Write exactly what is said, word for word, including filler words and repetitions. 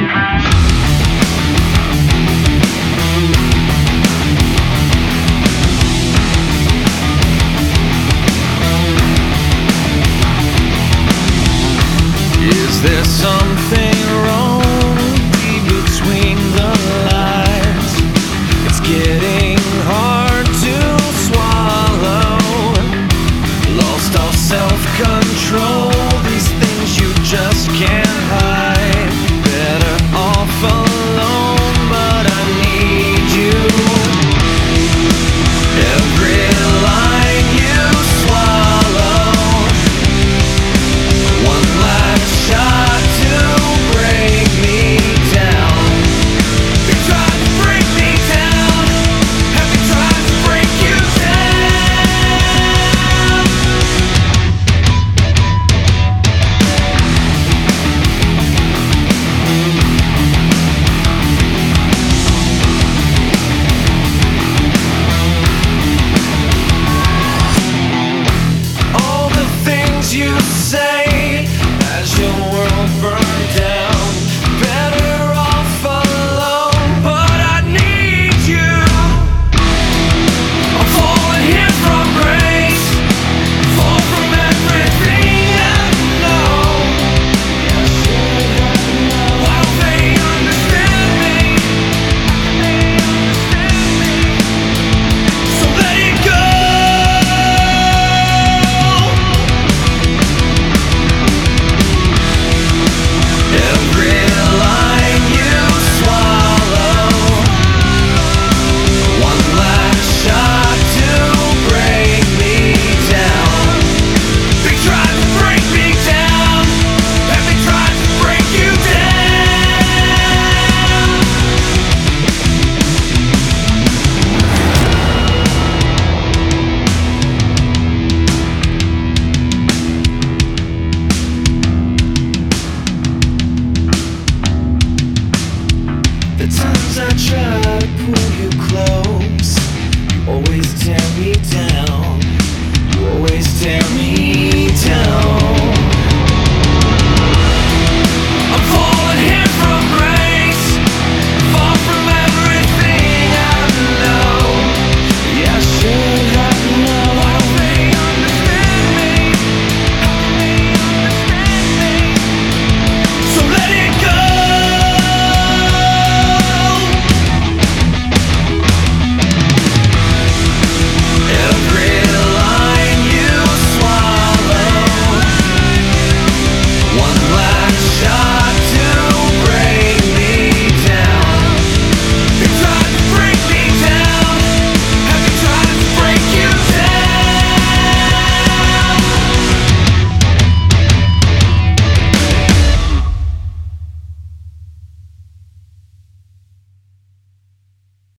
Is there something wrong between the lines? It's getting hard to swallow. Lost all self-control. These things you just can't hide. Better off alone, but I need you. Every line you swallow, one last shot to break me down. They tried to break me down. Have they tried to break you down? All the things you say as your world burned down. Better off alone, but I need you. I'm falling here from grace, fall from everything I know. Why don't they understand me? So let it go. Every line you swallow, one last shot to break me down. They tried to break me down. Have they tried to break you down? The times I try to pull you close, you always tear me down. You always tear me